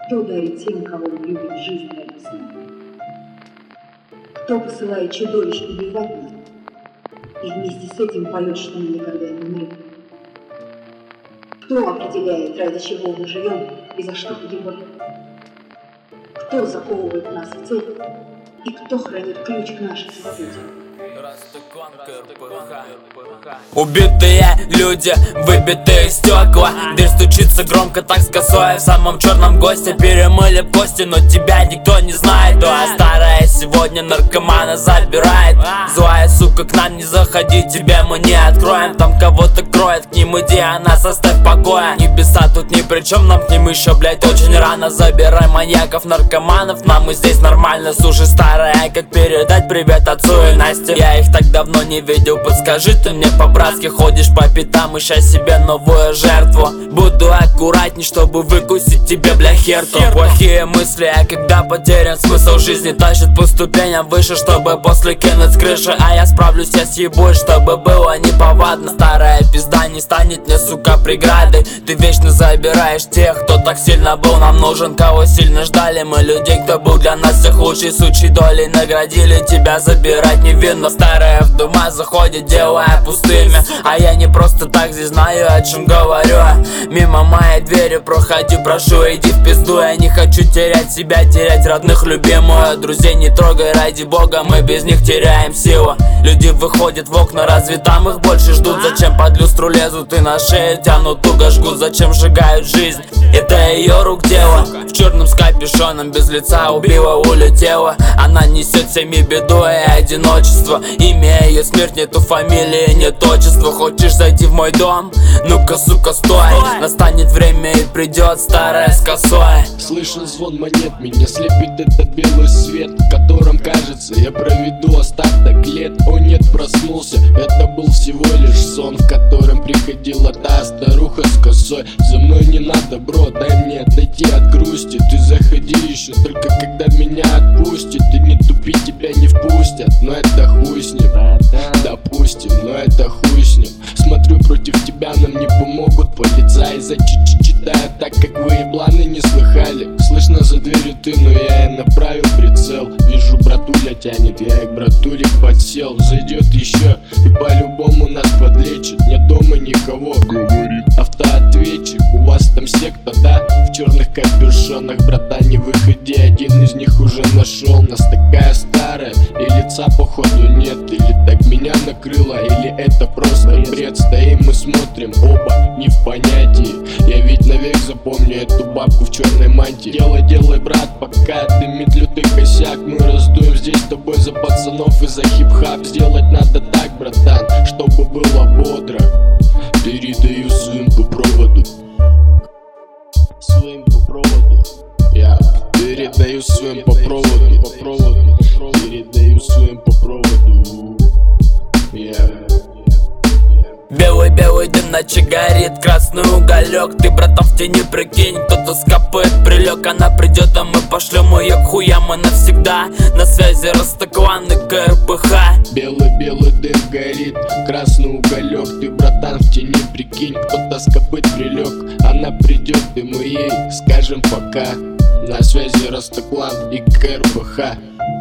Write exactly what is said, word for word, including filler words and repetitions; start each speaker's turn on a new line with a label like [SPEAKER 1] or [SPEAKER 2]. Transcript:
[SPEAKER 1] Кто дарит тем, кого он любит, жизнь рядом с ним? Кто посылает чудовищ убивать нас и вместе с этим поет, что мы никогда не умрем? Кто определяет, ради чего мы живем и за что погибаем? Кто заковывает нас в цепь и кто хранит ключ к нашей свободе?
[SPEAKER 2] Убитые люди, выбитые стекла. Дверь стучится громко, так с косой. В самом черном госте перемыли кости, но тебя никто не знает. А старая сегодня наркомана забирает. Злая сука, к нам не заходи, тебе мы не откроем. Там кого-то кроет, к ним иди, а нас оставь в покое. Небеса тут ни при чем, нам к ним еще, блять, очень рано. Забирай маньяков, наркоманов, нам и здесь нормально. Слушай, старая, как передать привет отцу и Насте? Я их так давно не видел, подскажи ты мне по-братски. Ходишь по пятам, ища себе новую жертву. Буду аккуратней, чтобы выкусить тебе, бля, херту. Плохие мысли, а когда потерян смысл жизни, тащит по ступеням выше, чтобы после кинуть с крыши. А я справлюсь, я съебусь, чтобы было неповадно. Старая пизда не станет мне, сука, преградой. Ты вечно забираешь тех, кто так сильно был нам нужен, кого сильно ждали мы, людей, кто был для нас всех лучшей сучьей долей. Наградили тебя забирать невинно. Старая в дома заходит, делая пустыми, а я не просто так здесь знаю, о чем говорю. Мимо моей двери проходи, прошу, иди в пизду. Я не хочу терять себя, терять родных, любимую. Друзей не трогай, ради бога, мы без них теряем силу. Люди выходят в окна, разве там их больше ждут? Зачем под люстру лезут и на шею тянут, туго жгут? Зачем сжигают жизнь? Это ее рук дело. В черном с капюшоном, без лица убила, улетела. Она несет всеми беду и одиночество. Имя ее смерть, нету фамилии, нет отчества. Хочешь зайти в мой дом? Ну-ка, сука, стой. Настанет время и придет старая с косой.
[SPEAKER 3] Слышен звон монет, меня слепит этот белый свет, в котором, кажется, я проведу остаток лет. О нет, проснулся, это был всего лишь сон, в котором приходила та старуха с косой. За мной не надо, бро, дай мне отойти от грусти. Ты заходи еще только когда меня отпустит. Ты не тупи, тебя не впустят, но это хуй с ним. Допустим, но это хуй с ним. Смотрю, против тебя нам не помогут полицаи. За чуть-чуть читаю так, как вы ебланы не слыхали. Слышно за дверью ты, но я и направил прицел. Вижу, братуля тянет, я и к братуле подсел. Зайдет еще и по-любому нас подлечит. Нет дома никого, говорит автоответчик. У вас там секта, да? В черных капюшонах, братан, не выходи. Один из них уже нашел нас. Такая старая и лица походу нет. Или так меня накрыло, или это просто бред. Стоим и смотрим, оба не в понятии. Я ведь навек запомню эту бабку в черной мантии. Делай, делай, брат, пока дымит лютый косяк. Мы раздуем здесь с тобой за пацанов и за хип-хап. Сделать надо так, братан, чтобы было бодро. Передаю своим по проводу. Своим по проводу. Я передаю своим по проводу. По проводу. Передаю своим по проводу. Я
[SPEAKER 2] Белый-белый дым ночи горит, красный уголек. Ты, братан, в тени прикинь, кто-то скопает прилег. Она придет, а мы пошлем ее к хуям. Мы навсегда на связи, Ростеклан и КРПХ.
[SPEAKER 3] Белый-белый дым горит, красный уголек. Ты, братан, в тени прикинь, кто-то скопает прилег. Она придет, и мы ей скажем пока. На связи Ростеклан и КРПХ.